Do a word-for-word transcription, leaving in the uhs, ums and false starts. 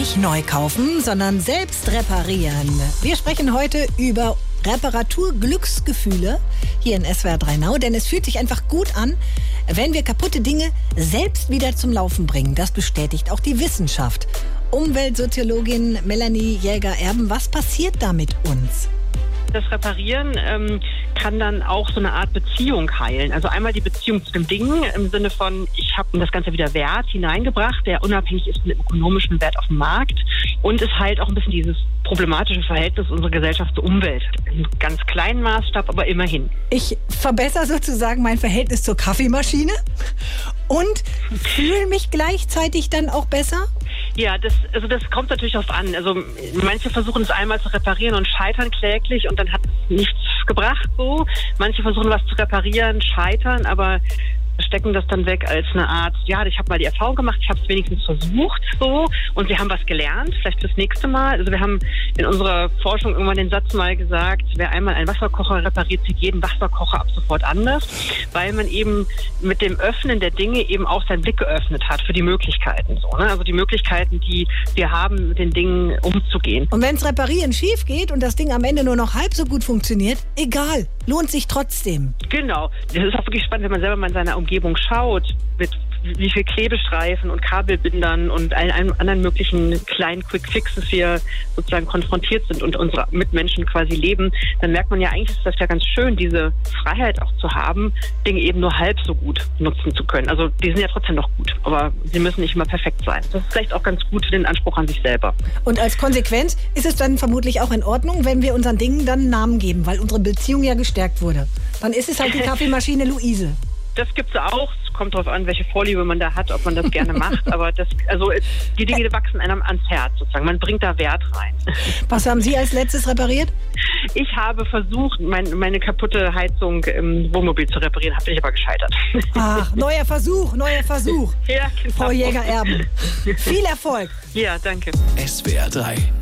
Nicht neu kaufen, sondern selbst reparieren. Wir sprechen heute über Reparaturglücksgefühle hier in S W R drei Now, denn es fühlt sich einfach gut an, wenn wir kaputte Dinge selbst wieder zum Laufen bringen. Das bestätigt auch die Wissenschaft. Umweltsoziologin Melanie Jäger-Erben, was passiert da mit uns? Das Reparieren ähm, kann dann auch so eine Art Beziehung heilen. Also einmal die Beziehung zu dem Ding im Sinne von, ich habe das Ganze wieder Wert hineingebracht, der unabhängig ist von dem ökonomischen Wert auf dem Markt. Und es heilt auch ein bisschen dieses problematische Verhältnis unserer Gesellschaft zur Umwelt. In ganz kleinen Maßstab, aber immerhin. Ich verbessere sozusagen mein Verhältnis zur Kaffeemaschine und fühle mich gleichzeitig dann auch besser? Ja, das, also das kommt natürlich darauf an. Also manche versuchen es einmal zu reparieren und scheitern kläglich und dann hat es nichts gebracht so. Manche versuchen was zu reparieren, scheitern, aber stecken das dann weg als eine Art, ja, ich habe mal die Erfahrung gemacht, ich habe es wenigstens versucht so und sie haben was gelernt, vielleicht fürs nächste Mal. Also wir haben in unserer Forschung irgendwann den Satz mal gesagt, wer einmal einen Wasserkocher repariert, sieht jeden Wasserkocher ab sofort anders, weil man eben mit dem Öffnen der Dinge eben auch seinen Blick geöffnet hat für die Möglichkeiten. So, ne? Also die Möglichkeiten, die wir haben, mit den Dingen umzugehen. Und wenn es reparieren schief geht und das Ding am Ende nur noch halb so gut funktioniert, egal, lohnt sich trotzdem. Genau. Das ist auch wirklich spannend, wenn man selber mal in seiner Umgebung schaut, mit wie viel Klebestreifen und Kabelbindern und allen, allen anderen möglichen kleinen Quick-Fixes wir sozusagen konfrontiert sind und unsere Mitmenschen quasi leben, dann merkt man ja, eigentlich ist das ja ganz schön, diese Freiheit auch zu haben, Dinge eben nur halb so gut nutzen zu können. Also die sind ja trotzdem noch gut, aber sie müssen nicht immer perfekt sein. Das ist vielleicht auch ganz gut für den Anspruch an sich selber. Und als Konsequenz ist es dann vermutlich auch in Ordnung, wenn wir unseren Dingen dann einen Namen geben, weil unsere Beziehung ja gestärkt wurde. Dann ist es halt die Kaffeemaschine Luise. Das gibt's auch. Es kommt darauf an, welche Vorliebe man da hat, ob man das gerne macht. Aber das, also die Dinge wachsen einem ans Herz sozusagen. Man bringt da Wert rein. Was haben Sie als letztes repariert? Ich habe versucht, mein, meine kaputte Heizung im Wohnmobil zu reparieren, habe ich aber gescheitert. Ach, neuer Versuch, neuer Versuch. Ja, genau. Frau Jäger-Erben. Viel Erfolg. Ja, danke. S W R drei